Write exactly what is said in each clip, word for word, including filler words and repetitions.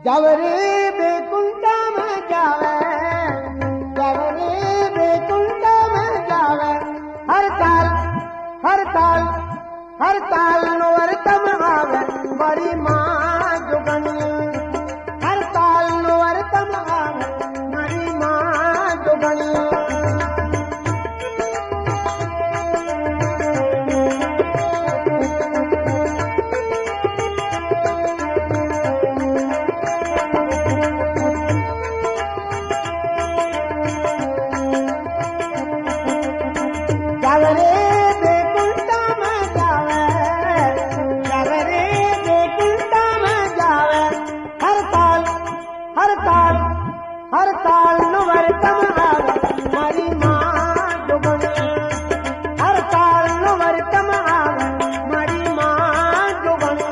जवरे बेकुंठ में जावे, जवरे बेकुंठ में जावे, हर ताल हर ताल हर ताल नोरतम आवे बड़ी माँ जुगनी, हर ताल नोरतम आवे बड़ी माँ जुगनी। जवरे बेकुंठ में जावे, जवरे बेकुंठ में जावे, हर ताल हर ताल हर ताल नवरतम आवे हमारी माँ जुगनी, हर ताल नवरतम आवे हमारी माँ जुगनी।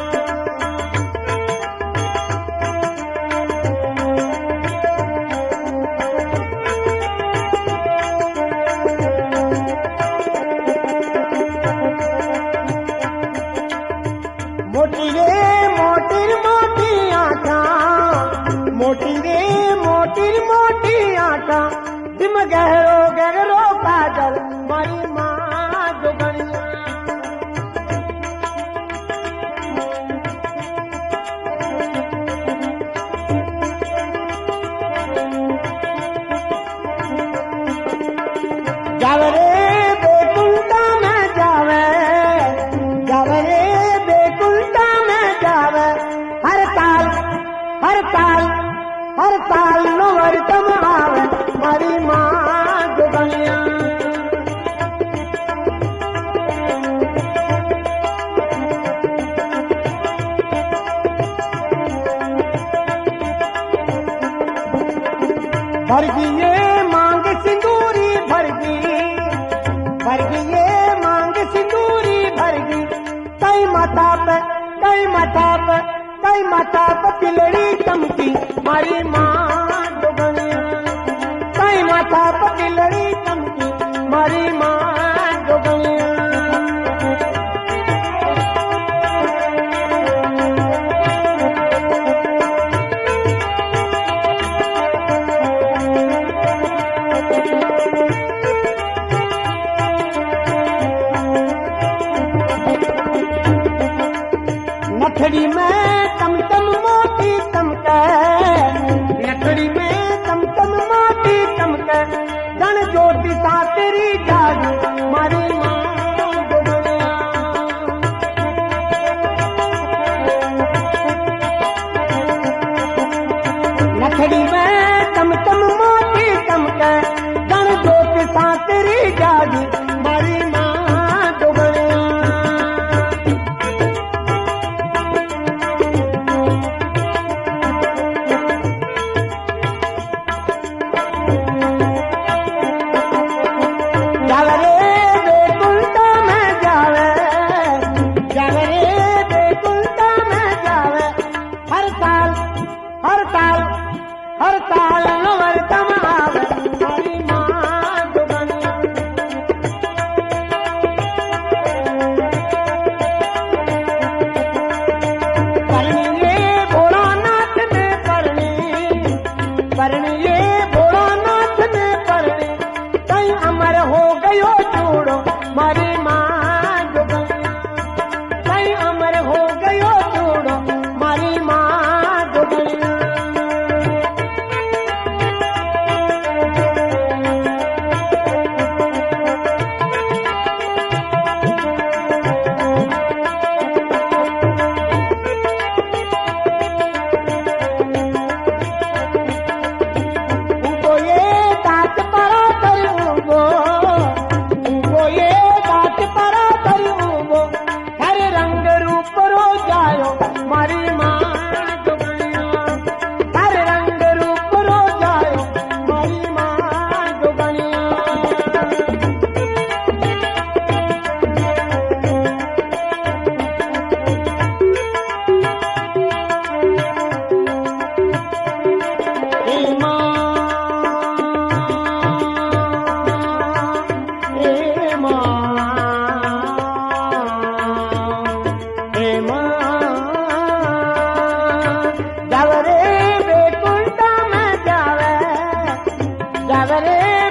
मोटी रे मोटी मोटी आँखा, मोटी रे मोटी मोटी आँखा, दिम गहरो गहरो काजल मारी माँ जुगनी। जवरे बेकुंठ में जावे, जवरे बेकुंठ में जावे, हर ताल हर ताल हर ताल नवरतम आवे हमारी माँ जुगनिया। भरगी ये मांग सिंदूरी भरगी, भरगी ये मांग सिंदूरी भरगी, कई माथा पे कई माथा पे कई माथा पे तिलड़ी चमकी मारी माँ जुगनिया, कई माथा पे तिलड़ी चमकी मारी माँ जुगनिया। नथड़ी में तमतम मोती चमके, नथड़ी में तमतम मोती चमके, गण ज्योति सा तेरी जागी मारी माँ जुगनिया। नथड़ी में तमतम मोती चमके, गण ज्योति सा तेरी जागी मारी माँ जुगनिया। जवरे बेकुंठ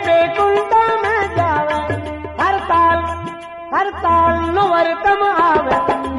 बेकुंडा में जावे हर साल हर साल नुवरतम आवे